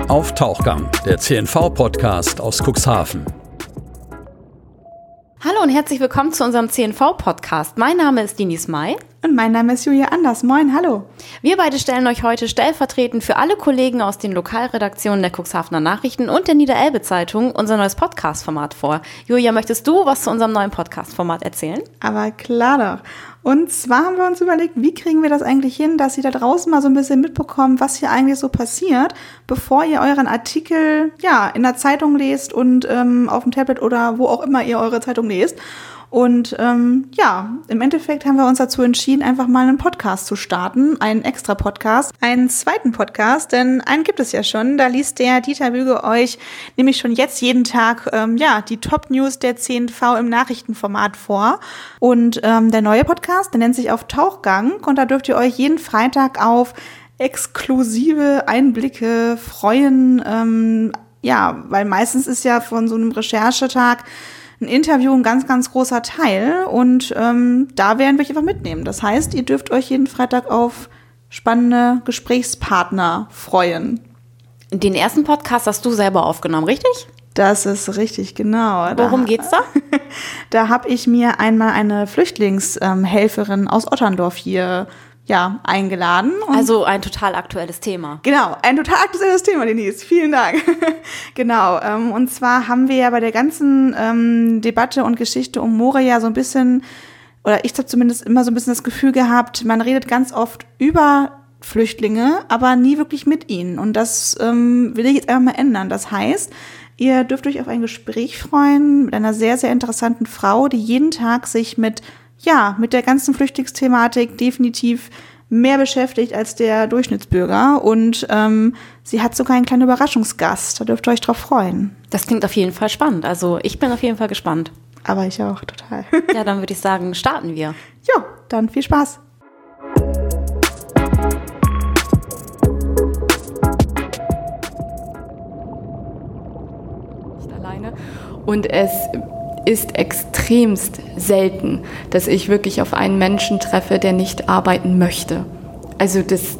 auf Tauchgang, der CNV-Podcast aus Cuxhaven. Hallo und herzlich willkommen zu unserem CNV-Podcast. Mein Name ist Dinis May. Und mein Name ist Julia Anders. Moin, hallo. Wir beide stellen euch heute stellvertretend für alle Kollegen aus den Lokalredaktionen der Cuxhavener Nachrichten und der Niederelbe-Zeitung unser neues Podcast-Format vor. Julia, möchtest du was zu unserem neuen Podcast-Format erzählen? Aber klar doch. Und zwar haben wir uns überlegt, wie kriegen wir das eigentlich hin, dass ihr da draußen mal so ein bisschen mitbekommt, was hier eigentlich so passiert, bevor ihr euren Artikel in der Zeitung lest und auf dem Tablet oder wo auch immer ihr eure Zeitung lest. Und im Endeffekt haben wir uns dazu entschieden, einfach mal einen Podcast zu starten, einen extra Podcast, einen zweiten Podcast, denn einen gibt es ja schon. Da liest der Dieter Büge euch nämlich schon jetzt jeden Tag die Top-News der CNV im Nachrichtenformat vor. Und der neue Podcast, der nennt sich Auf Tauchgang und da dürft ihr euch jeden Freitag auf exklusive Einblicke freuen. Weil meistens ist ja von so einem Recherchetag ein Interview ein ganz, ganz großer Teil und da werden wir euch einfach mitnehmen. Das heißt, ihr dürft euch jeden Freitag auf spannende Gesprächspartner freuen. Den ersten Podcast hast du selber aufgenommen, richtig? Das ist richtig, genau. Worum geht's da? Da habe ich mir einmal eine Flüchtlingshelferin aus Otterndorf hier eingeladen. Also ein total aktuelles Thema. Genau, ein total aktuelles Thema, Denise. Vielen Dank. Genau, und zwar haben wir ja bei der ganzen Debatte und Geschichte um Moria so ein bisschen, oder ich habe zumindest immer so ein bisschen das Gefühl gehabt, man redet ganz oft über Flüchtlinge, aber nie wirklich mit ihnen. Und das will ich jetzt einfach mal ändern. Das heißt, ihr dürft euch auf ein Gespräch freuen mit einer sehr, sehr interessanten Frau, die jeden Tag sich mit der ganzen Flüchtlingsthematik definitiv mehr beschäftigt als der Durchschnittsbürger. Und sie hat sogar einen kleinen Überraschungsgast. Da dürft ihr euch drauf freuen. Das klingt auf jeden Fall spannend. Also ich bin auf jeden Fall gespannt. Aber ich auch, total. Ja, dann würde ich sagen, starten wir. Ja, dann viel Spaß. Nicht alleine. Und es ist extremst selten, dass ich wirklich auf einen Menschen treffe, der nicht arbeiten möchte. Also das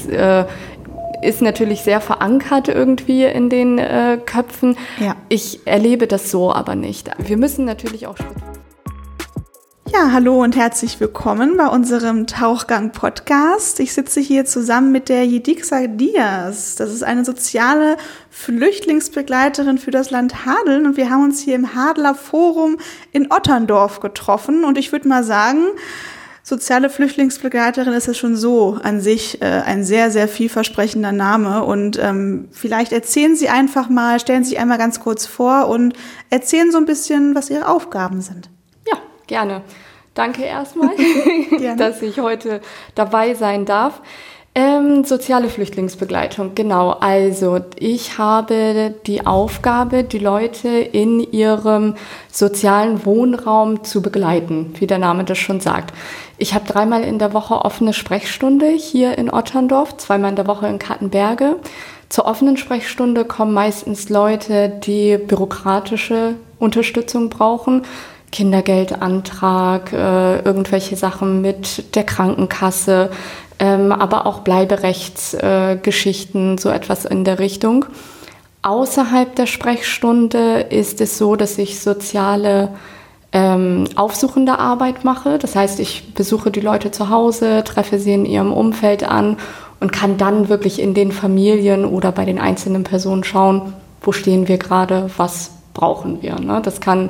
ist natürlich sehr verankert irgendwie in den Köpfen. Ja. Ich erlebe das so aber nicht. Wir müssen natürlich auch Ja, hallo und herzlich willkommen bei unserem Tauchgang-Podcast. Ich sitze hier zusammen mit der Yedixa Diaz. Das ist eine soziale Flüchtlingsbegleiterin für das Land Hadeln und wir haben uns hier im Hadler Forum in Otterndorf getroffen und ich würde mal sagen, soziale Flüchtlingsbegleiterin ist es schon so an sich ein sehr, sehr vielversprechender Name und vielleicht erzählen Sie einfach mal, stellen Sie sich einmal ganz kurz vor und erzählen so ein bisschen, was Ihre Aufgaben sind. Ja, gerne. Danke erstmal, dass ich heute dabei sein darf. Soziale Flüchtlingsbegleitung, genau. Also ich habe die Aufgabe, die Leute in ihrem sozialen Wohnraum zu begleiten, wie der Name das schon sagt. Ich habe 3-mal in der Woche offene Sprechstunde hier in Otterndorf, 2-mal in der Woche in Kattenberge. Zur offenen Sprechstunde kommen meistens Leute, die bürokratische Unterstützung brauchen. Kindergeldantrag, irgendwelche Sachen mit der Krankenkasse, aber auch Bleiberechtsgeschichten, so etwas in der Richtung. Außerhalb der Sprechstunde ist es so, dass ich soziale aufsuchende Arbeit mache. Das heißt, ich besuche die Leute zu Hause, treffe sie in ihrem Umfeld an und kann dann wirklich in den Familien oder bei den einzelnen Personen schauen, wo stehen wir gerade, was brauchen wir. Ne? Das kann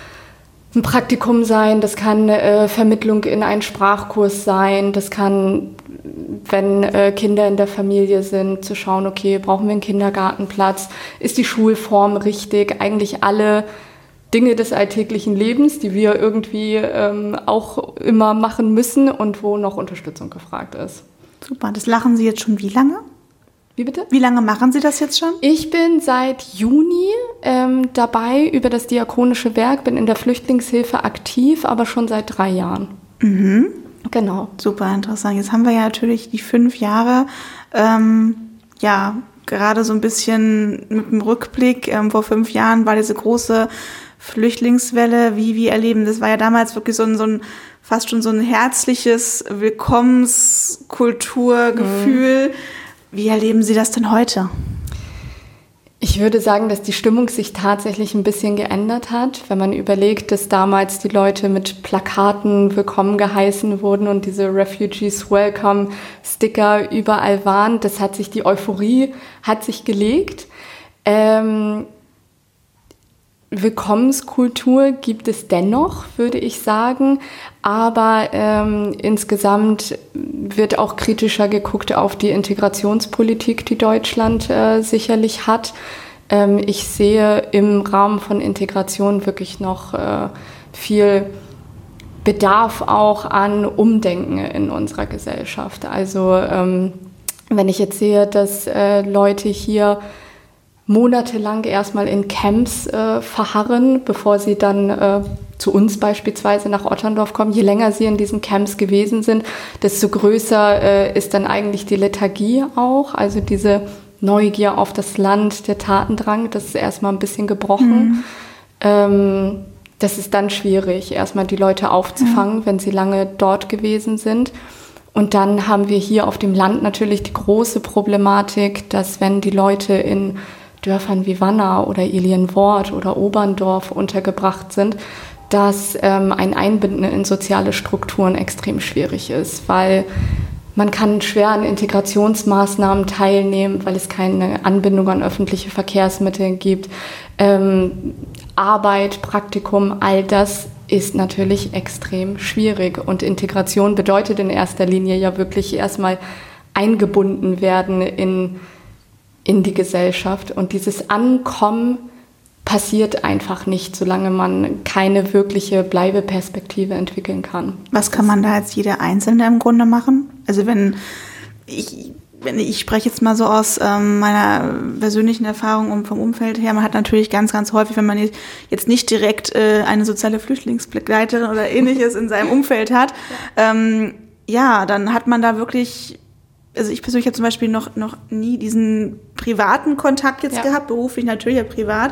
ein Praktikum sein, das kann Vermittlung in einen Sprachkurs sein, das kann, wenn Kinder in der Familie sind, zu schauen, okay, brauchen wir einen Kindergartenplatz, ist die Schulform richtig, eigentlich alle Dinge des alltäglichen Lebens, die wir irgendwie auch immer machen müssen und wo noch Unterstützung gefragt ist. Super, das machen Sie jetzt schon wie lange? Wie bitte? Wie lange machen Sie das jetzt schon? Ich bin seit Juni dabei über das Diakonische Werk, bin in der Flüchtlingshilfe aktiv, aber schon seit 3 Jahren. Mhm. Genau. Super interessant. Jetzt haben wir ja natürlich die 5 Jahre, gerade so ein bisschen mit dem Rückblick. Vor 5 Jahren war diese große Flüchtlingswelle, wie wir erleben. Das war ja damals wirklich so ein fast schon so ein herzliches Willkommenskulturgefühl. Wie erleben Sie das denn heute? Ich würde sagen, dass die Stimmung sich tatsächlich ein bisschen geändert hat, wenn man überlegt, dass damals die Leute mit Plakaten willkommen geheißen wurden und diese Refugees Welcome Sticker überall waren. Das hat sich, die Euphorie hat sich gelegt. Willkommenskultur gibt es dennoch, würde ich sagen, aber insgesamt wird auch kritischer geguckt auf die Integrationspolitik, die Deutschland sicherlich hat. Ich sehe im Rahmen von Integration wirklich noch viel Bedarf auch an Umdenken in unserer Gesellschaft. Also wenn ich jetzt sehe, dass Leute hier monatelang erstmal in Camps verharren, bevor sie dann zu uns beispielsweise nach Otterndorf kommen. Je länger sie in diesen Camps gewesen sind, desto größer ist dann eigentlich die Lethargie auch. Also diese Neugier auf das Land, der Tatendrang, das ist erstmal ein bisschen gebrochen. Das ist dann schwierig, erstmal die Leute aufzufangen, wenn sie lange dort gewesen sind. Und dann haben wir hier auf dem Land natürlich die große Problematik, dass wenn die Leute in Dörfern wie Wanner oder Ilienwort oder Oberndorf untergebracht sind, dass ein Einbinden in soziale Strukturen extrem schwierig ist, weil man kann schwer an Integrationsmaßnahmen teilnehmen, weil es keine Anbindung an öffentliche Verkehrsmittel gibt. Arbeit, Praktikum, all das ist natürlich extrem schwierig. Und Integration bedeutet in erster Linie ja wirklich erstmal eingebunden werden in die Gesellschaft. Und dieses Ankommen passiert einfach nicht, solange man keine wirkliche Bleibeperspektive entwickeln kann. Was kann man da als jeder Einzelne im Grunde machen? Also wenn ich spreche jetzt mal so aus meiner persönlichen Erfahrung und vom Umfeld her, man hat natürlich ganz, ganz häufig, wenn man jetzt nicht direkt eine soziale Flüchtlingsbegleiterin oder Ähnliches in seinem Umfeld hat, dann hat man da wirklich, also ich persönlich habe zum Beispiel noch nie diesen privaten Kontakt jetzt gehabt, beruflich natürlich, ja privat.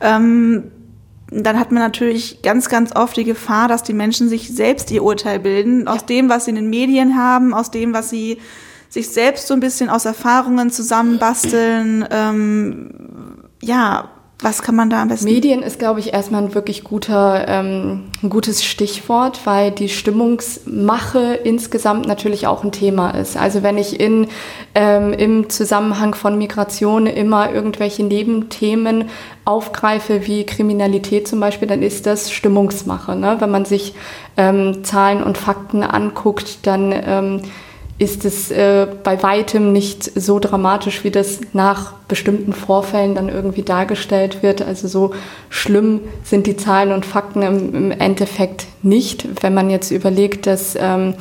Dann hat man natürlich ganz, ganz oft die Gefahr, dass die Menschen sich selbst ihr Urteil bilden, aus dem, was sie in den Medien haben, aus dem, was sie sich selbst so ein bisschen aus Erfahrungen zusammenbasteln. Was kann man da am besten? Medien ist, glaube ich, erstmal ein wirklich ein gutes Stichwort, weil die Stimmungsmache insgesamt natürlich auch ein Thema ist. Also wenn ich im Zusammenhang von Migration immer irgendwelche Nebenthemen aufgreife, wie Kriminalität zum Beispiel, dann ist das Stimmungsmache. Ne? Wenn man sich Zahlen und Fakten anguckt, dann ist es bei weitem nicht so dramatisch, wie das nach bestimmten Vorfällen dann irgendwie dargestellt wird. Also so schlimm sind die Zahlen und Fakten im Endeffekt nicht. Wenn man jetzt überlegt, dass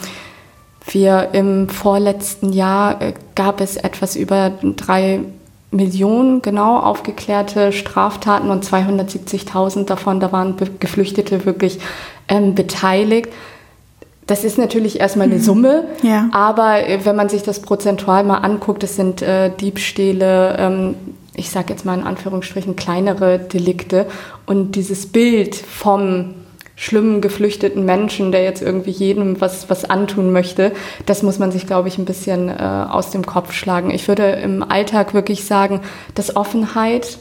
wir im vorletzten Jahr gab es etwas über 3 Millionen aufgeklärte Straftaten und 270.000 davon, da waren Geflüchtete wirklich beteiligt. Das ist natürlich erstmal eine Summe, aber wenn man sich das prozentual mal anguckt, das sind Diebstähle, ich sage jetzt mal in Anführungsstrichen kleinere Delikte. Und dieses Bild vom schlimmen geflüchteten Menschen, der jetzt irgendwie jedem was antun möchte, das muss man sich, glaube ich, ein bisschen aus dem Kopf schlagen. Ich würde im Alltag wirklich sagen, dass Offenheit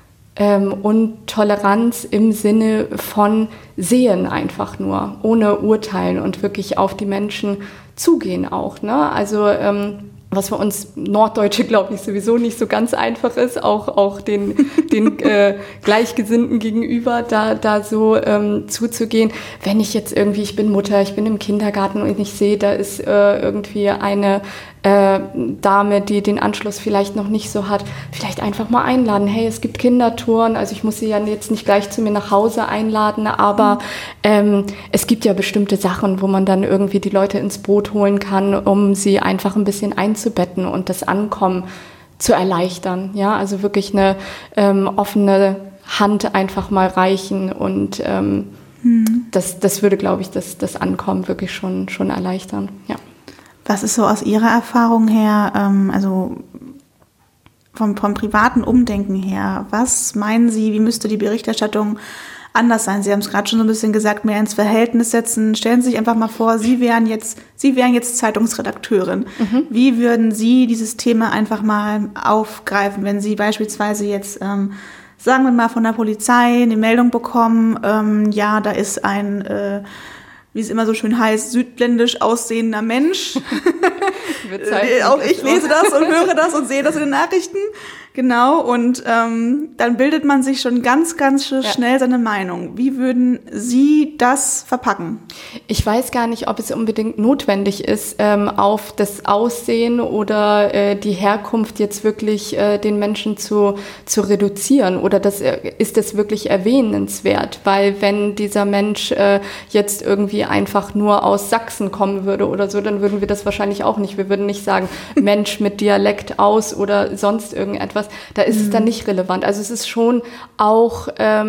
und Toleranz im Sinne von sehen einfach nur, ohne urteilen und wirklich auf die Menschen zugehen auch. Ne? Also was für uns Norddeutsche, glaube ich, sowieso nicht so ganz einfach ist, auch den Gleichgesinnten gegenüber da so zuzugehen. Wenn ich jetzt irgendwie, ich bin Mutter, ich bin im Kindergarten und ich sehe, da ist irgendwie eine Dame, die den Anschluss vielleicht noch nicht so hat, vielleicht einfach mal einladen. Hey, es gibt Kindertouren, also ich muss sie ja jetzt nicht gleich zu mir nach Hause einladen, aber es gibt ja bestimmte Sachen, wo man dann irgendwie die Leute ins Boot holen kann, um sie einfach ein bisschen einzubetten und das Ankommen zu erleichtern. Ja, also wirklich eine offene Hand einfach mal reichen und das würde, glaube ich, das Ankommen wirklich schon erleichtern. Ja. Was ist so aus Ihrer Erfahrung her, also vom privaten Umdenken her, was meinen Sie, wie müsste die Berichterstattung anders sein? Sie haben es gerade schon so ein bisschen gesagt, mehr ins Verhältnis setzen. Stellen Sie sich einfach mal vor, Sie wären jetzt Zeitungsredakteurin. Wie würden Sie dieses Thema einfach mal aufgreifen, wenn Sie beispielsweise jetzt, sagen wir mal, von der Polizei eine Meldung bekommen, ja, da ist ein, wie es immer so schön heißt, südländisch aussehender Mensch. Auch ich lese das und höre das und sehe das in den Nachrichten. Genau, und dann bildet man sich schon ganz, ganz schnell seine Meinung. Wie würden Sie das verpacken? Ich weiß gar nicht, ob es unbedingt notwendig ist, auf das Aussehen oder die Herkunft jetzt wirklich den Menschen zu reduzieren. Oder ist das wirklich erwähnenswert? Weil wenn dieser Mensch jetzt irgendwie einfach nur aus Sachsen kommen würde oder so, dann würden wir das wahrscheinlich auch nicht. Wir würden nicht sagen, Mensch mit Dialekt aus oder sonst irgendetwas. Da ist es dann nicht relevant. Also es ist schon auch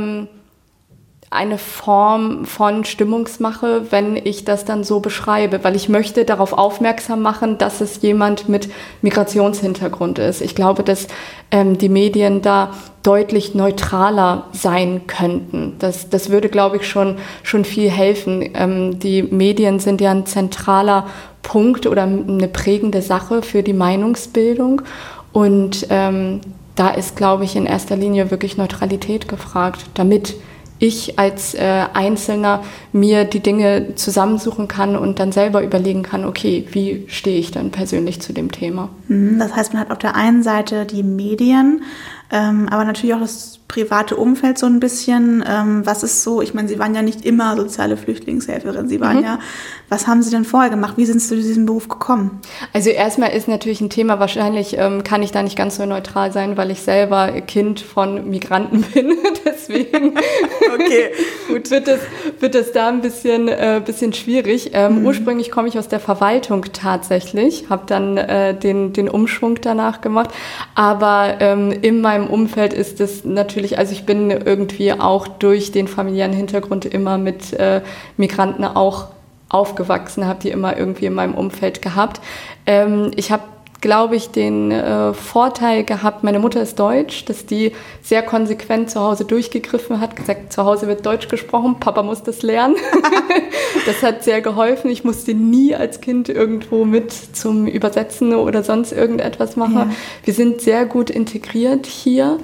eine Form von Stimmungsmache, wenn ich das dann so beschreibe, weil ich möchte darauf aufmerksam machen, dass es jemand mit Migrationshintergrund ist. Ich glaube, dass die Medien da deutlich neutraler sein könnten. Das würde, glaube ich, schon viel helfen. Die Medien sind ja ein zentraler Punkt oder eine prägende Sache für die Meinungsbildung. Und da ist, glaube ich, in erster Linie wirklich Neutralität gefragt, damit ich als Einzelner mir die Dinge zusammensuchen kann und dann selber überlegen kann, okay, wie stehe ich dann persönlich zu dem Thema? Das heißt, man hat auf der einen Seite die Medien, aber natürlich auch das private Umfeld so ein bisschen. Was ist so, ich meine, Sie waren ja nicht immer soziale Flüchtlingshelferin, Sie waren ja, was haben Sie denn vorher gemacht? Wie sind Sie zu diesem Beruf gekommen? Also erstmal ist natürlich ein Thema, wahrscheinlich kann ich da nicht ganz so neutral sein, weil ich selber Kind von Migranten bin, deswegen okay. Gut, wird es da ein bisschen schwierig. Ursprünglich komme ich aus der Verwaltung tatsächlich, habe dann den Umschwung danach gemacht, aber in meinem Umfeld ist es natürlich, also ich bin irgendwie auch durch den familiären Hintergrund immer mit Migranten auch aufgewachsen, habe die immer irgendwie in meinem Umfeld gehabt. Ich habe, glaube ich, den Vorteil gehabt, meine Mutter ist deutsch, dass die sehr konsequent zu Hause durchgegriffen hat, gesagt, zu Hause wird Deutsch gesprochen, Papa muss das lernen. Das hat sehr geholfen. Ich musste nie als Kind irgendwo mit zum Übersetzen oder sonst irgendetwas machen. Ja. Wir sind sehr gut integriert hier,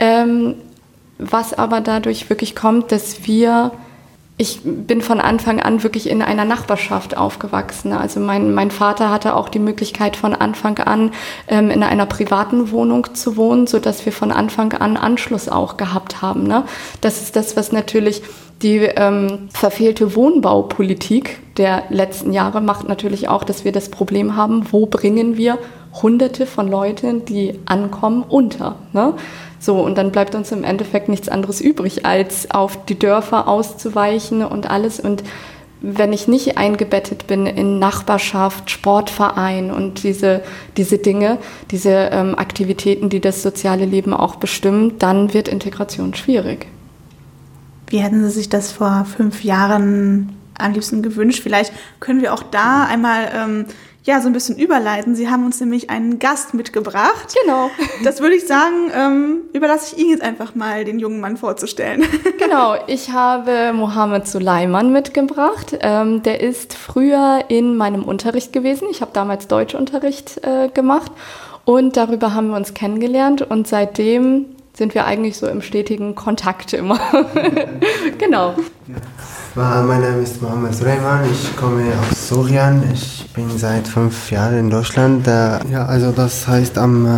was aber dadurch wirklich kommt, dass ich bin von Anfang an wirklich in einer Nachbarschaft aufgewachsen. Also mein Vater hatte auch die Möglichkeit, von Anfang an in einer privaten Wohnung zu wohnen, sodass wir von Anfang an Anschluss auch gehabt haben. Ne? Das ist das, was natürlich die verfehlte Wohnbaupolitik der letzten Jahre macht natürlich auch, dass wir das Problem haben, wo bringen wir Hunderte von Leuten, die ankommen, unter. Ne? So, und dann bleibt uns im Endeffekt nichts anderes übrig, als auf die Dörfer auszuweichen und alles. Und wenn ich nicht eingebettet bin in Nachbarschaft, Sportverein und diese Dinge, diese Aktivitäten, die das soziale Leben auch bestimmen, dann wird Integration schwierig. Wie hätten Sie sich das vor 5 Jahren am liebsten gewünscht? Vielleicht können wir auch da einmal so ein bisschen überleiten. Sie haben uns nämlich einen Gast mitgebracht. Genau. Das würde ich sagen, überlasse ich Ihnen jetzt einfach mal, den jungen Mann vorzustellen. Genau, ich habe Mohammed Suleiman mitgebracht. Der ist früher in meinem Unterricht gewesen. Ich habe damals Deutschunterricht gemacht und darüber haben wir uns kennengelernt und seitdem sind wir eigentlich so im stetigen Kontakt immer. Genau. Mein Name ist Mohammed Suleiman, ich komme aus Syrien, ich bin seit 5 Jahren in Deutschland. Also das heißt, am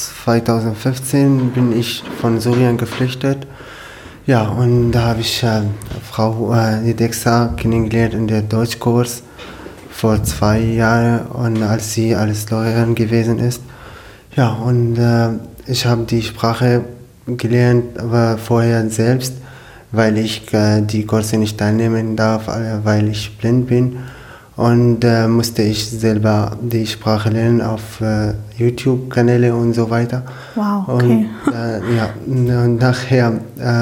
2015 bin ich von Syrien geflüchtet. Ja, und da habe ich Frau Edexa kennengelernt in der Deutschkurs vor 2 Jahren, und als sie als Lehrerin gewesen ist. Ja, und ich habe die Sprache gelernt, aber vorher selbst, weil ich die Kurse nicht teilnehmen darf, weil ich blind bin. Und musste ich selber die Sprache lernen auf YouTube-Kanäle und so weiter. Wow, okay. Und nachher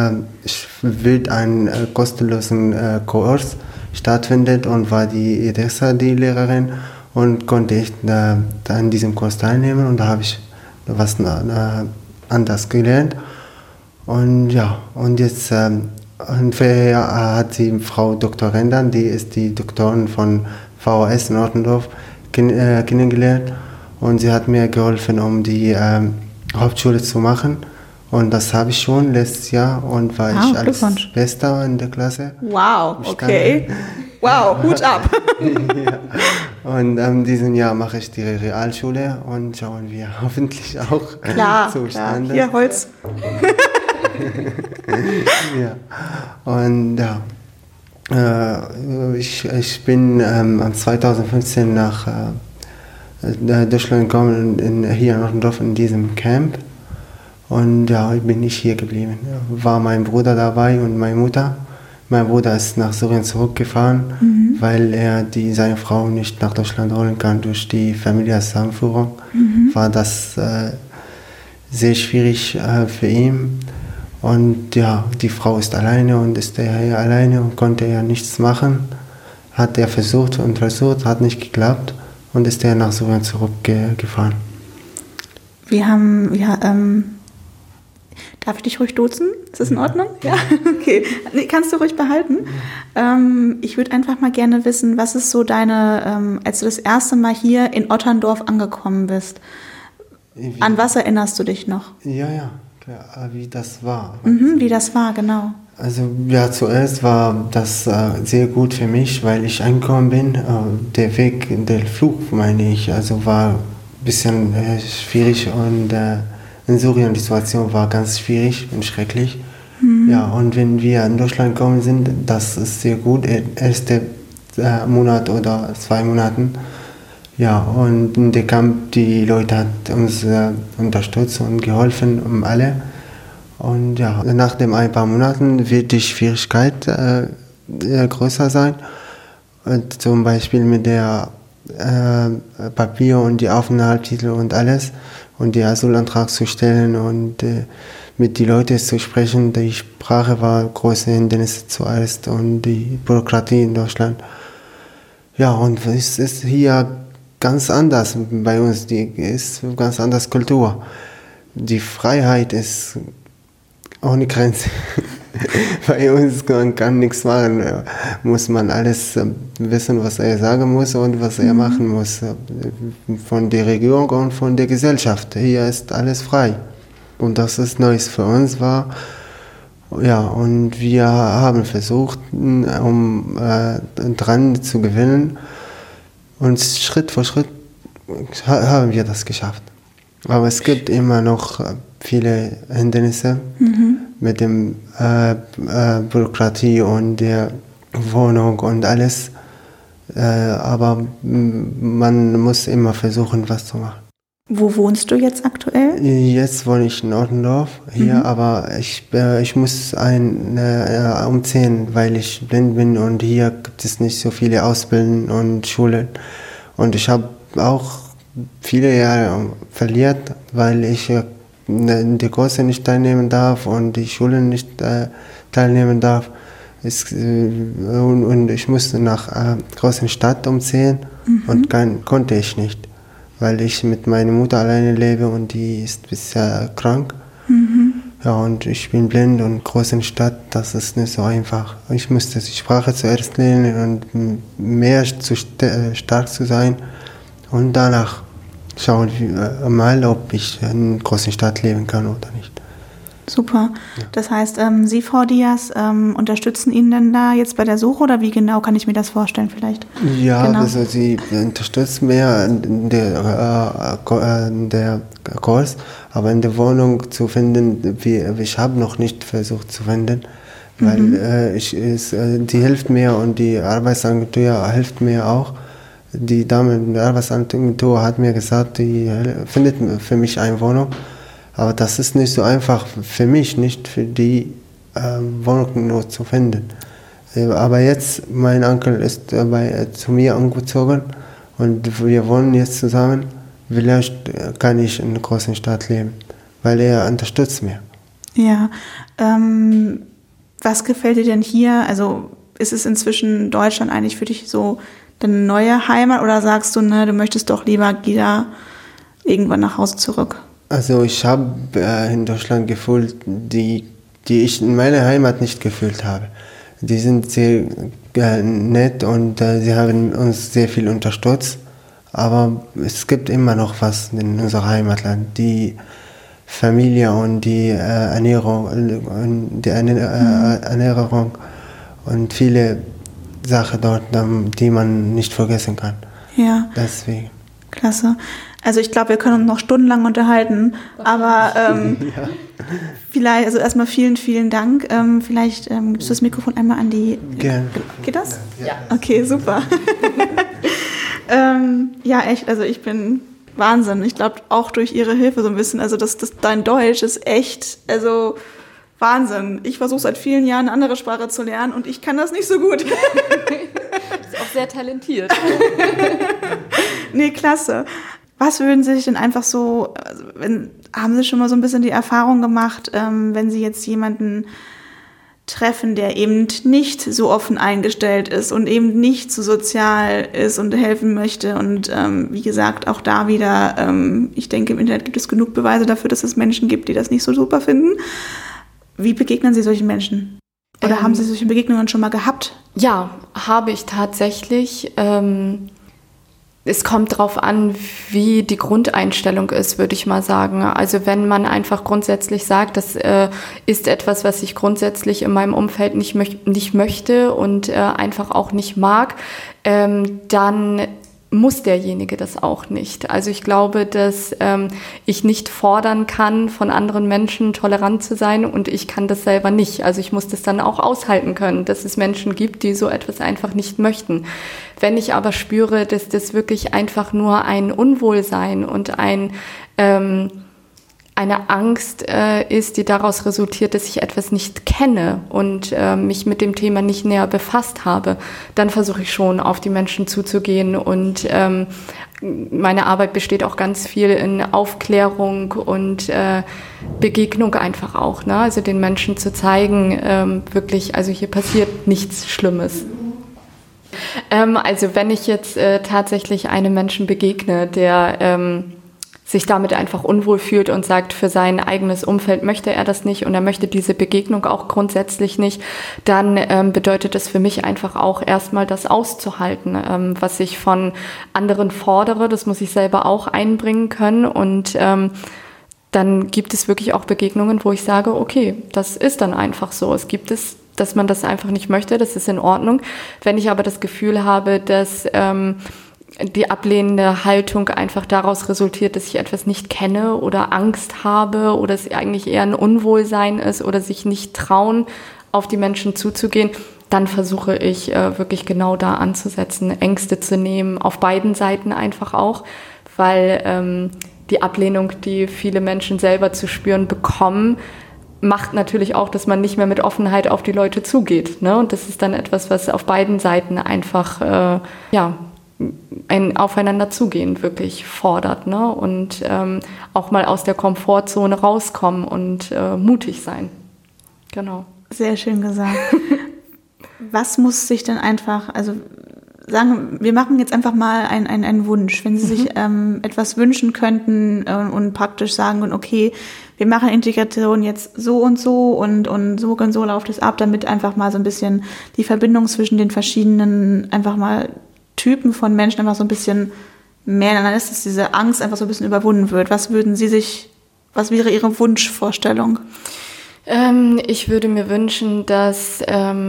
wird ein kostenlosen Kurs stattfindet und war die Edessa die Lehrerin und konnte ich an diesem Kurs teilnehmen und da habe ich was anders gelernt. Und ja, und jetzt Und vorher hat sie Frau Dr. Rendern, die ist die Doktorin von VHS in Ottendorf, kennengelernt. Und sie hat mir geholfen, um die Hauptschule zu machen. Und das habe ich schon letztes Jahr und war ich als Bester in der Klasse. Wow, okay. Wow, Hut ab. Ja. Und in diesem Jahr mache ich die Realschule und schauen wir hoffentlich auch zustande. Hier, Holz. Ja. Und ja, ich bin 2015 nach Deutschland gekommen, hier in Ottendorf in diesem Camp. Und ja, bin ich hier geblieben. War mein Bruder dabei und meine Mutter. Mein Bruder ist nach Syrien zurückgefahren, weil er seine Frau nicht nach Deutschland holen kann durch die Familienzusammenführung. War das sehr schwierig für ihn. Und ja, die Frau ist alleine und ist hier alleine und konnte ja nichts machen. Hat er versucht, hat nicht geklappt und ist er nach Syrien zurückgefahren. Darf ich dich ruhig duzen? Ist das in Ordnung? Ja, okay. Nee, kannst du ruhig behalten. Ich würde einfach mal gerne wissen, was ist so deine, als du das erste Mal hier in Otterndorf angekommen bist, an was erinnerst du dich noch? Ja, klar, wie das war. Wie das war, genau. Also ja, zuerst war das sehr gut für mich, weil ich angekommen bin. Der Weg, der Flug meine ich, also war ein bisschen schwierig und in Syrien die Situation war ganz schwierig und schrecklich. Ja, und wenn wir in Deutschland gekommen sind, das ist sehr gut, erste Monat oder 2 Monaten. Ja, und in der Camp, die Leute hat uns unterstützt und geholfen, alle. Und ja, nach den ein paar Monaten wird die Schwierigkeit größer sein. Und zum Beispiel mit der Papier und die Aufenthaltstitel und alles und den Asylantrag zu stellen und mit den Leuten zu sprechen. Die Sprache war große Hindernis zuerst und die Bürokratie in Deutschland. Ja, und es ist hier ganz anders bei uns, ist ganz anders Kultur. Die Freiheit ist ohne Grenze. Bei uns man kann nichts machen, muss man alles wissen, was er sagen muss und was er machen muss. Von der Regierung und von der Gesellschaft. Hier ist alles frei. Und das ist Neues für uns war. Ja, und wir haben versucht, um dran zu gewinnen. Und Schritt für Schritt haben wir das geschafft. Aber es gibt immer noch viele Hindernisse mit dem Bürokratie und der Wohnung und alles. Aber man muss immer versuchen, was zu machen. Wo wohnst du jetzt aktuell? Jetzt wohne ich in Ottendorf hier, aber ich muss umziehen, weil ich blind bin und hier gibt es nicht so viele Ausbildungen und Schulen. Und ich habe auch viele Jahre verliert, weil ich in der Kurse nicht teilnehmen darf und die Schulen nicht teilnehmen darf. Und ich musste nach einer großen Stadt umziehen und konnte ich nicht, weil ich mit meiner Mutter alleine lebe und die ist bisher krank. Ja, und ich bin blind und großen Stadt, das ist nicht so einfach. Ich musste die Sprache zuerst lernen und mehr stark zu sein und danach schauen wir mal, ob ich in einer großen Stadt leben kann oder nicht. Super. Ja. Das heißt, Sie, Frau Diaz, unterstützen ihn denn da jetzt bei der Suche oder wie genau kann ich mir das vorstellen vielleicht? Ja, genau. Also sie unterstützt mehr in der Kurs, aber in der Wohnung zu finden, ich habe noch nicht versucht zu finden, weil die hilft mir und die Arbeitsagentur hilft mir auch. Die Dame in der Arbeitsagentur hat mir gesagt, die findet für mich eine Wohnung. Aber das ist nicht so einfach für mich, nicht für die Wohnung nur zu finden. Aber jetzt, mein Onkel ist zu mir umgezogen und wir wohnen jetzt zusammen. Vielleicht kann ich in einer großen Stadt leben, weil er unterstützt mich. Ja, was gefällt dir denn hier? Also ist es inzwischen Deutschland eigentlich für dich so deine neue Heimat oder sagst du, ne, du möchtest doch lieber wieder irgendwann nach Hause zurück? Also ich habe in Deutschland gefühlt, die die ich in meiner Heimat nicht gefühlt habe. Die sind sehr nett und sie haben uns sehr viel unterstützt. Aber es gibt immer noch was in unserem Heimatland. Die Familie und die Ernährung und viele Sachen dort, die man nicht vergessen kann. Ja. Deswegen. Klasse. Also ich glaube, wir können uns noch stundenlang unterhalten, aber vielleicht, also erstmal vielen, vielen Dank. Vielleicht gibst du das Mikrofon einmal an die... Gerne. Geht das? Ja. Okay, super. Ja, echt, also ich bin Wahnsinn. Ich glaube, auch durch ihre Hilfe so ein bisschen, also dein Deutsch ist echt, also Wahnsinn. Ich versuche seit vielen Jahren eine andere Sprache zu lernen und ich kann das nicht so gut. Ist auch sehr talentiert. Nee, klasse. Was würden Sie sich denn einfach so, haben Sie schon mal so ein bisschen die Erfahrung gemacht, wenn Sie jetzt jemanden treffen, der eben nicht so offen eingestellt ist und eben nicht so sozial ist und helfen möchte und wie gesagt, auch da wieder, ich denke, im Internet gibt es genug Beweise dafür, dass es Menschen gibt, die das nicht so super finden. Wie begegnen Sie solchen Menschen? Oder haben Sie solche Begegnungen schon mal gehabt? Ja, habe ich tatsächlich. Es kommt darauf an, wie die Grundeinstellung ist, würde ich mal sagen. Also wenn man einfach grundsätzlich sagt, das ist etwas, was ich grundsätzlich in meinem Umfeld nicht möchte und einfach auch nicht mag, dann muss derjenige das auch nicht. Also ich glaube, dass ich nicht fordern kann, von anderen Menschen tolerant zu sein und ich kann das selber nicht. Also ich muss das dann auch aushalten können, dass es Menschen gibt, die so etwas einfach nicht möchten. Wenn ich aber spüre, dass das wirklich einfach nur ein Unwohlsein und eine Angst ist, die daraus resultiert, dass ich etwas nicht kenne und mich mit dem Thema nicht näher befasst habe, dann versuche ich schon, auf die Menschen zuzugehen und meine Arbeit besteht auch ganz viel in Aufklärung und Begegnung einfach auch, ne? Also den Menschen zu zeigen, wirklich, also hier passiert nichts Schlimmes. Also wenn ich jetzt tatsächlich einem Menschen begegne, der sich damit einfach unwohl fühlt und sagt, für sein eigenes Umfeld möchte er das nicht und er möchte diese Begegnung auch grundsätzlich nicht, dann bedeutet es für mich einfach auch erstmal das auszuhalten, was ich von anderen fordere, das muss ich selber auch einbringen können und dann gibt es wirklich auch Begegnungen, wo ich sage, okay, das ist dann einfach so, es gibt es, dass man das einfach nicht möchte, das ist in Ordnung. Wenn ich aber das Gefühl habe, dass die ablehnende Haltung einfach daraus resultiert, dass ich etwas nicht kenne oder Angst habe oder es eigentlich eher ein Unwohlsein ist oder sich nicht trauen, auf die Menschen zuzugehen, dann versuche ich wirklich genau da anzusetzen, Ängste zu nehmen, auf beiden Seiten einfach auch, weil die Ablehnung, die viele Menschen selber zu spüren bekommen, macht natürlich auch, dass man nicht mehr mit Offenheit auf die Leute zugeht, ne? Und das ist dann etwas, was auf beiden Seiten einfach, ein Aufeinander zugehen wirklich fordert, ne? Und auch mal aus der Komfortzone rauskommen und mutig sein. Genau. Sehr schön gesagt. Was muss sich denn einfach, also sagen, wir machen jetzt einfach mal einen Wunsch. Wenn Sie sich etwas wünschen könnten und praktisch sagen können, okay, wir machen Integration jetzt so und so und so läuft es ab, damit einfach mal so ein bisschen die Verbindung zwischen den verschiedenen einfach mal Typen von Menschen einfach so ein bisschen mehr ineinander ist, dass diese Angst einfach so ein bisschen überwunden wird. Was wäre Ihre Wunschvorstellung? Ich würde mir wünschen, dass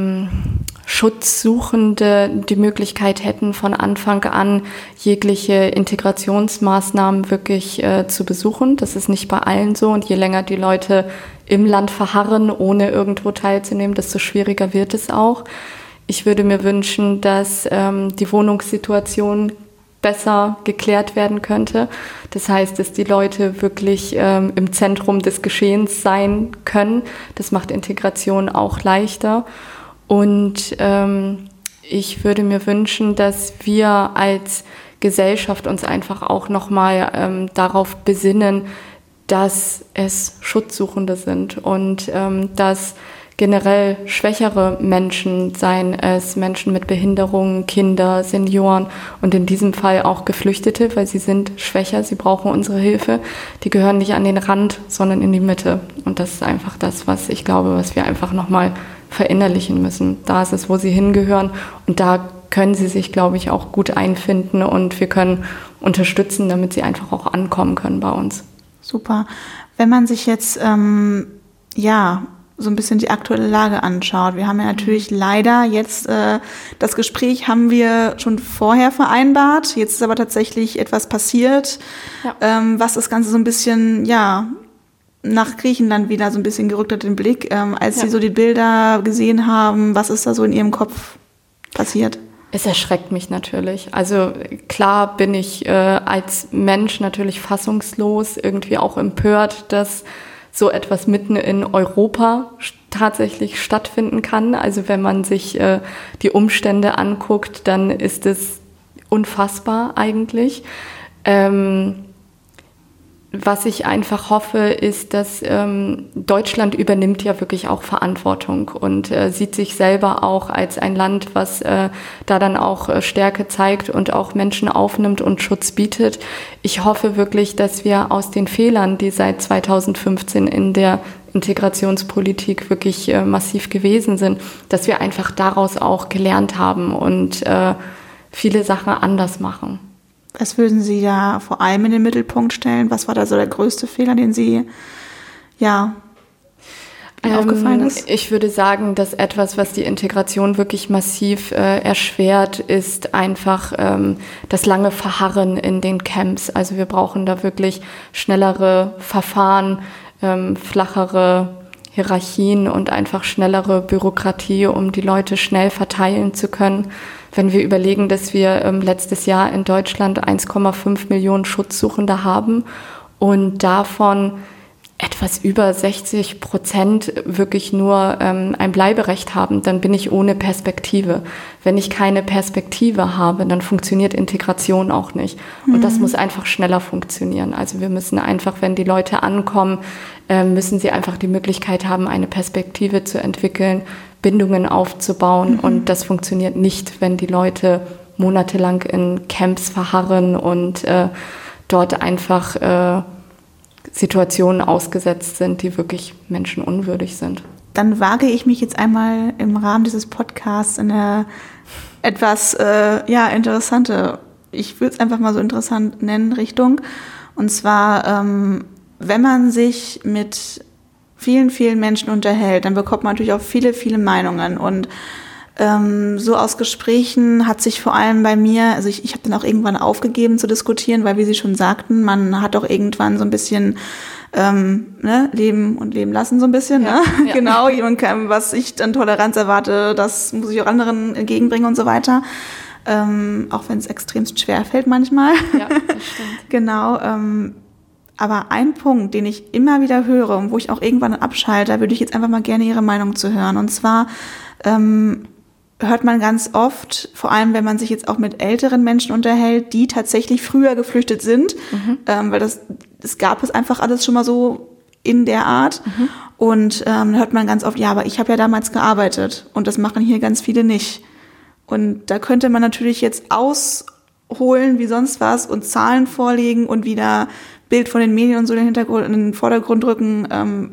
Schutzsuchende die Möglichkeit hätten, von Anfang an jegliche Integrationsmaßnahmen wirklich zu besuchen. Das ist nicht bei allen so und je länger die Leute im Land verharren, ohne irgendwo teilzunehmen, desto schwieriger wird es auch. Ich würde mir wünschen, dass die Wohnungssituation besser geklärt werden könnte. Das heißt, dass die Leute wirklich im Zentrum des Geschehens sein können. Das macht Integration auch leichter. Und ich würde mir wünschen, dass wir als Gesellschaft uns einfach auch nochmal darauf besinnen, dass es Schutzsuchende sind und dass generell schwächere Menschen, seien es Menschen mit Behinderungen, Kinder, Senioren und in diesem Fall auch Geflüchtete, weil sie sind schwächer, sie brauchen unsere Hilfe. Die gehören nicht an den Rand, sondern in die Mitte. Und das ist einfach das, was ich glaube, was wir einfach nochmal verinnerlichen müssen. Da ist es, wo sie hingehören und da können sie sich, glaube ich, auch gut einfinden und wir können unterstützen, damit sie einfach auch ankommen können bei uns. Super. Wenn man sich jetzt so ein bisschen die aktuelle Lage anschaut. Wir haben ja natürlich leider jetzt, das Gespräch haben wir schon vorher vereinbart. Jetzt ist aber tatsächlich etwas passiert, was das Ganze so ein bisschen, nach Griechenland wieder so ein bisschen gerückt hat, den Blick. Als Sie so die Bilder gesehen haben, was ist da so in Ihrem Kopf passiert? Es erschreckt mich natürlich. Also klar bin ich als Mensch natürlich fassungslos, irgendwie auch empört, dass so etwas mitten in Europa tatsächlich stattfinden kann. Also wenn man sich die Umstände anguckt, dann ist es unfassbar eigentlich. Was ich einfach hoffe, ist, dass Deutschland übernimmt ja wirklich auch Verantwortung und sieht sich selber auch als ein Land, was da dann auch Stärke zeigt und auch Menschen aufnimmt und Schutz bietet. Ich hoffe wirklich, dass wir aus den Fehlern, die seit 2015 in der Integrationspolitik wirklich massiv gewesen sind, dass wir einfach daraus auch gelernt haben und viele Sachen anders machen. Was würden Sie da vor allem in den Mittelpunkt stellen? Was war da so der größte Fehler, den Sie, aufgefallen ist? Ich würde sagen, dass etwas, was die Integration wirklich massiv erschwert, ist einfach das lange Verharren in den Camps. Also wir brauchen da wirklich schnellere Verfahren, flachere Hierarchien und einfach schnellere Bürokratie, um die Leute schnell verteilen zu können. Wenn wir überlegen, dass wir letztes Jahr in Deutschland 1,5 Millionen Schutzsuchende haben und davon etwas über 60% wirklich nur ein Bleiberecht haben, dann bin ich ohne Perspektive. Wenn ich keine Perspektive habe, dann funktioniert Integration auch nicht. Und das muss einfach schneller funktionieren. Also wir müssen einfach, wenn die Leute ankommen, müssen sie einfach die Möglichkeit haben, eine Perspektive zu entwickeln, Bindungen aufzubauen. Und das funktioniert nicht, wenn die Leute monatelang in Camps verharren und dort einfach Situationen ausgesetzt sind, die wirklich menschenunwürdig sind. Dann wage ich mich jetzt einmal im Rahmen dieses Podcasts in eine etwas interessante, ich würde es einfach mal so interessant nennen, Richtung. Und zwar, wenn man sich mit vielen, vielen Menschen unterhält, dann bekommt man natürlich auch viele, viele Meinungen. Und so aus Gesprächen hat sich vor allem bei mir, also ich habe dann auch irgendwann aufgegeben zu diskutieren, weil wie Sie schon sagten, man hat auch irgendwann so ein bisschen leben und leben lassen so ein bisschen. Ja, ne? Ja. Genau, jemand kann, was ich an Toleranz erwarte, das muss ich auch anderen entgegenbringen und so weiter. Auch wenn es extremst schwer fällt manchmal. Ja, das stimmt. Genau. Aber ein Punkt, den ich immer wieder höre und wo ich auch irgendwann abschalte, da würde ich jetzt einfach mal gerne Ihre Meinung zu hören. Und zwar hört man ganz oft, vor allem wenn man sich jetzt auch mit älteren Menschen unterhält, die tatsächlich früher geflüchtet sind, weil das gab es einfach alles schon mal so in der Art. Und dann hört man ganz oft, ja, aber ich habe ja damals gearbeitet und das machen hier ganz viele nicht. Und da könnte man natürlich jetzt ausholen wie sonst was und Zahlen vorlegen und wieder Bild von den Medien und so in den Vordergrund rücken.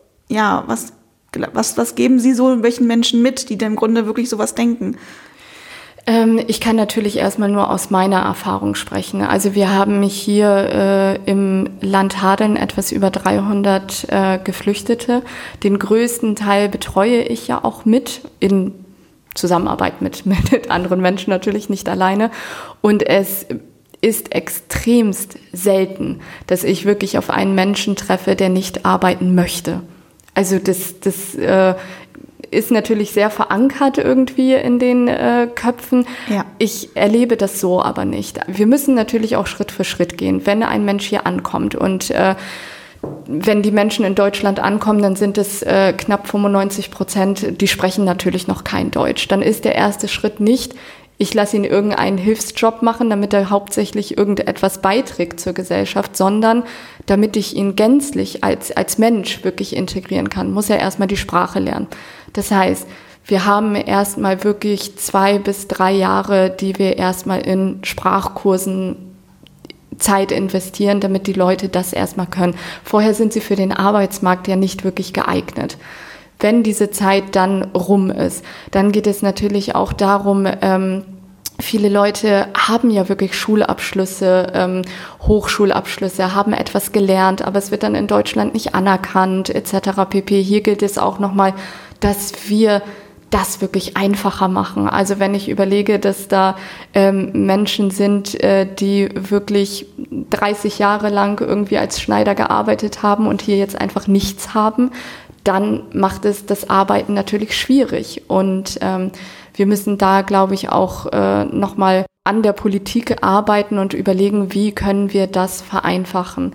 Was geben Sie so welchen Menschen mit, die denn im Grunde wirklich sowas denken? Ich kann natürlich erstmal nur aus meiner Erfahrung sprechen. Also wir haben hier im Land Hadeln etwas über 300 Geflüchtete. Den größten Teil betreue ich ja auch mit in Zusammenarbeit mit anderen Menschen, natürlich nicht alleine. Und es ist extremst selten, dass ich wirklich auf einen Menschen treffe, der nicht arbeiten möchte. Also das ist natürlich sehr verankert irgendwie in den Köpfen. Ja. Ich erlebe das so aber nicht. Wir müssen natürlich auch Schritt für Schritt gehen. Wenn ein Mensch hier ankommt und wenn die Menschen in Deutschland ankommen, dann sind es knapp 95%, die sprechen natürlich noch kein Deutsch. Dann ist der erste Schritt nicht, ich lasse ihn irgendeinen Hilfsjob machen, damit er hauptsächlich irgendetwas beiträgt zur Gesellschaft, sondern damit ich ihn gänzlich als Mensch wirklich integrieren kann, muss er erstmal die Sprache lernen. Das heißt, wir haben erstmal wirklich 2 bis 3 Jahre, die wir erstmal in Sprachkursen Zeit investieren, damit die Leute das erstmal können. Vorher sind sie für den Arbeitsmarkt ja nicht wirklich geeignet. Wenn diese Zeit dann rum ist, dann geht es natürlich auch darum, viele Leute haben ja wirklich Schulabschlüsse, Hochschulabschlüsse, haben etwas gelernt, aber es wird dann in Deutschland nicht anerkannt, etc. pp. Hier gilt es auch nochmal, dass wir das wirklich einfacher machen. Also wenn ich überlege, dass da Menschen sind, die wirklich 30 Jahre lang irgendwie als Schneider gearbeitet haben und hier jetzt einfach nichts haben, dann macht es das Arbeiten natürlich schwierig. Und wir müssen da, glaube ich, auch nochmal an der Politik arbeiten und überlegen, wie können wir das vereinfachen.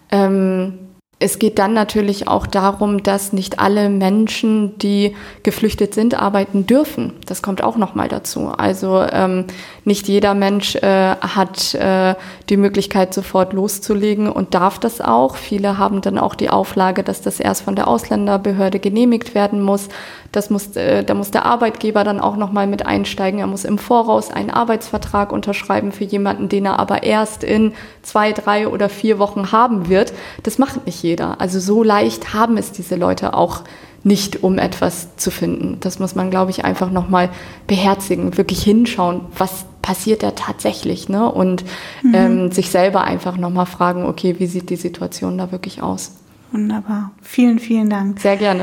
Es geht dann natürlich auch darum, dass nicht alle Menschen, die geflüchtet sind, arbeiten dürfen. Das kommt auch nochmal dazu. Also nicht jeder Mensch hat die Möglichkeit, sofort loszulegen und darf das auch. Viele haben dann auch die Auflage, dass das erst von der Ausländerbehörde genehmigt werden muss. Da muss der Arbeitgeber dann auch nochmal mit einsteigen. Er muss im Voraus einen Arbeitsvertrag unterschreiben für jemanden, den er aber erst in 2, 3 oder 4 Wochen haben wird. Das macht nicht jeder. Also so leicht haben es diese Leute auch nicht, um etwas zu finden. Das muss man, glaube ich, einfach nochmal beherzigen, wirklich hinschauen, was passiert da tatsächlich, ne? Und sich selber einfach nochmal fragen, okay, wie sieht die Situation da wirklich aus? Wunderbar. Vielen, vielen Dank. Sehr gerne.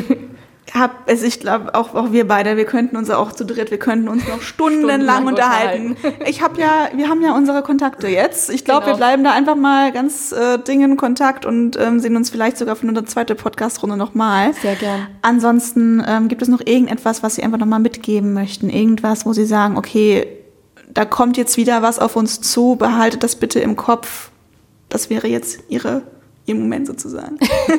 Ich glaube, auch wir beide, wir könnten uns auch zu dritt, wir könnten uns noch stundenlang unterhalten. Wir haben ja unsere Kontakte jetzt. Ich glaube, Wir bleiben da einfach mal ganz dringend in Kontakt und sehen uns vielleicht sogar für eine zweite Podcast-Runde nochmal. Sehr gern. Ansonsten gibt es noch irgendetwas, was Sie einfach nochmal mitgeben möchten? Irgendwas, wo Sie sagen, okay, da kommt jetzt wieder was auf uns zu, behaltet das bitte im Kopf. Das wäre jetzt Ihr Moment sozusagen.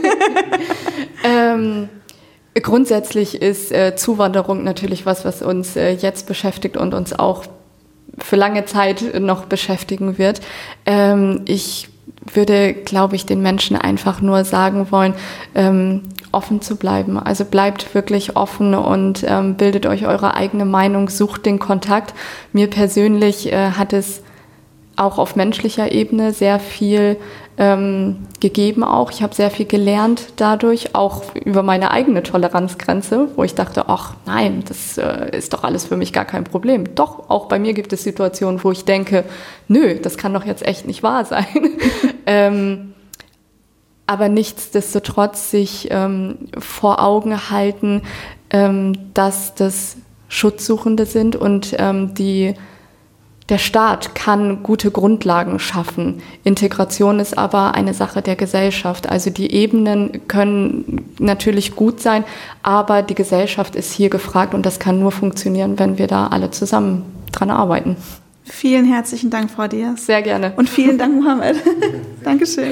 Grundsätzlich ist Zuwanderung natürlich was uns jetzt beschäftigt und uns auch für lange Zeit noch beschäftigen wird. Ich würde, glaube ich, den Menschen einfach nur sagen wollen, offen zu bleiben. Also bleibt wirklich offen und bildet euch eure eigene Meinung, sucht den Kontakt. Mir persönlich hat es auch auf menschlicher Ebene sehr viel gegeben auch. Ich habe sehr viel gelernt dadurch, auch über meine eigene Toleranzgrenze, wo ich dachte, ach nein, das ist doch alles für mich gar kein Problem. Doch, auch bei mir gibt es Situationen, wo ich denke, nö, das kann doch jetzt echt nicht wahr sein. Aber nichtsdestotrotz sich vor Augen halten, dass das Schutzsuchende sind und der Staat kann gute Grundlagen schaffen. Integration ist aber eine Sache der Gesellschaft. Also die Ebenen können natürlich gut sein, aber die Gesellschaft ist hier gefragt und das kann nur funktionieren, wenn wir da alle zusammen dran arbeiten. Vielen herzlichen Dank, Frau Diaz. Sehr gerne. Und vielen Dank, Mohammed. Dankeschön.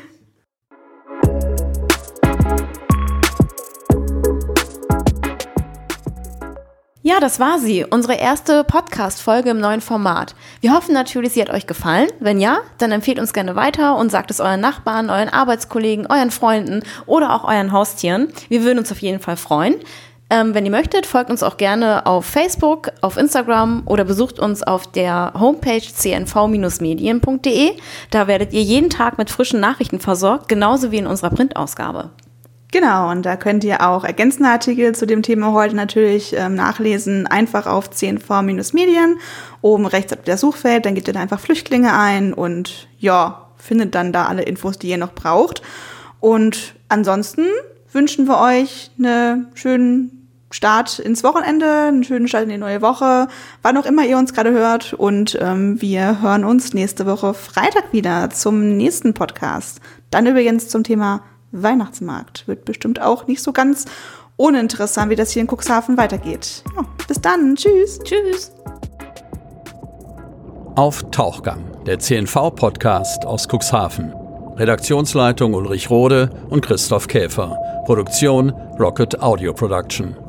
Ja, das war sie, unsere erste Podcast-Folge im neuen Format. Wir hoffen natürlich, sie hat euch gefallen. Wenn ja, dann empfehlt uns gerne weiter und sagt es euren Nachbarn, euren Arbeitskollegen, euren Freunden oder auch euren Haustieren. Wir würden uns auf jeden Fall freuen. Wenn ihr möchtet, folgt uns auch gerne auf Facebook, auf Instagram oder besucht uns auf der Homepage cnv-medien.de. Da werdet ihr jeden Tag mit frischen Nachrichten versorgt, genauso wie in unserer Printausgabe. Genau, und da könnt ihr auch ergänzende Artikel zu dem Thema heute natürlich nachlesen. Einfach auf cnv-medien, oben rechts habt ihr das Suchfeld, dann gebt ihr da einfach Flüchtlinge ein und ja, findet dann da alle Infos, die ihr noch braucht. Und ansonsten wünschen wir euch einen schönen Start ins Wochenende, einen schönen Start in die neue Woche, wann auch immer ihr uns gerade hört. Und wir hören uns nächste Woche Freitag wieder zum nächsten Podcast. Dann übrigens zum Thema Weihnachtsmarkt. Wird bestimmt auch nicht so ganz uninteressant, wie das hier in Cuxhaven weitergeht. Ja, bis dann. Tschüss. Tschüss. Auf Tauchgang, der CNV-Podcast aus Cuxhaven. Redaktionsleitung Ulrich Rode und Christoph Käfer. Produktion Rocket Audio Production.